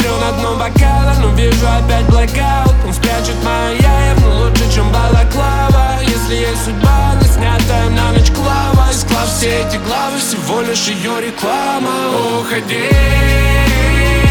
смотрю на дно бокала, но вижу опять блэкаут. Он спрячет моя явно лучше, чем балаклава. Если есть судьба, она снятая на ночь клава. И склав все эти главы, всего лишь ее реклама. Уходи,